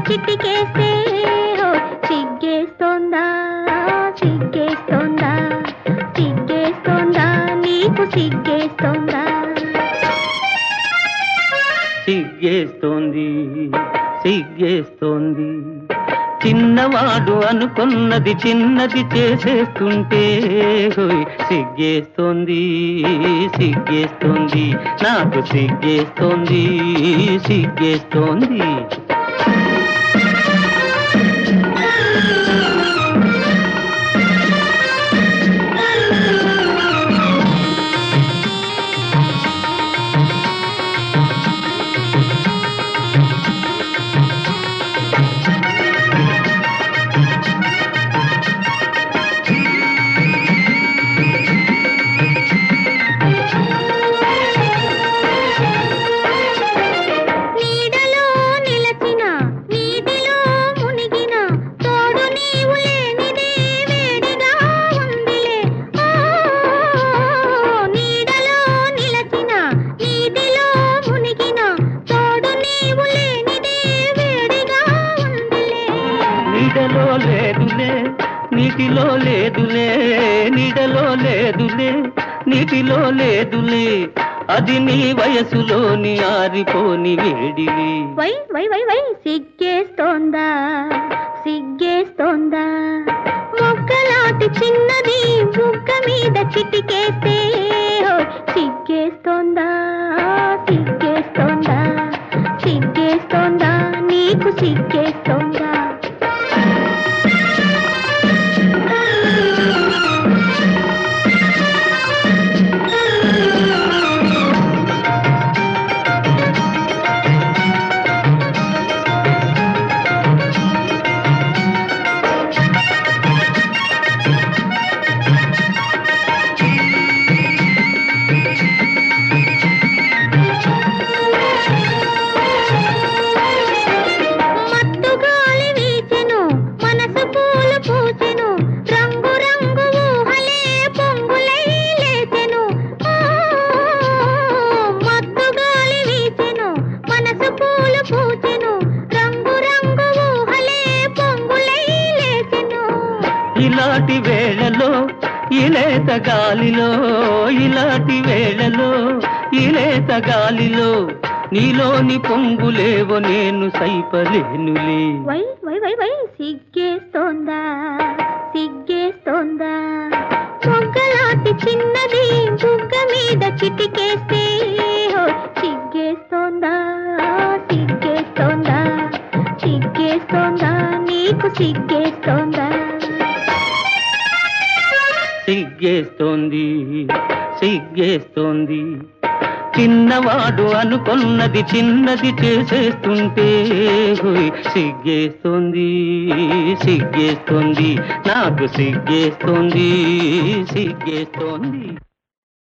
చిటికేస్తే సిగ్గేస్తోందా సిగ్గేస్తోందా సిగ్గేస్తోందా నీకు సిగ్గేస్తోందా సిగ్గేస్తోంది సిగ్గేస్తోంది చిన్నవాడు అనుకున్నది చిన్నది చేసేస్తుంటే సిగ్గేస్తోంది సిగ్గేస్తోంది నాకు సిగ్గేస్తోంది సిగ్గేస్తోంది నీడలో లేదులే నీటిలో లేదులే నీడలో లేదులే నీటిలో లేదులే అది నీ వయసులోని ఆరిపోని వేడివి వై వై వై వై సిగ్గేస్తోందా సిగ్గేస్తోందా మొక్కలాంటి చిన్నది బుగ్గ మీద చిటికేస్తే సిగ్గేస్తోందా సిగ్గేస్తోందా సిగ్గేస్తోందా నీకు సిగ్గేస్తోందా ఇలాంటి వేళలో ఇలేత గాలిలో ఇలాంటి వేళలో ఇలేత గాలిలో నీలోని పొంగులేవో నేను సైపలేనులే వై వై వై వై సిగ్గేస్తోందా సిగ్గేస్తోందా మొగ్గలాంటి చిన్నది బుగ్గ మీద చిటికేస్తే సిగ్గేస్తోందా సిగ్గేస్తోందా సిగ్గేస్తోందా నీకు సిగ్గేస్తోందా సిగ్గేస్తోంది సిగ్గేస్తోంది చిన్నవాడు అనుకున్నది చిన్నది చేసేస్తుంటే సిగ్గేస్తోంది సిగ్గేస్తోంది నాకు సిగ్గేస్తోంది సిగ్గేస్తోంది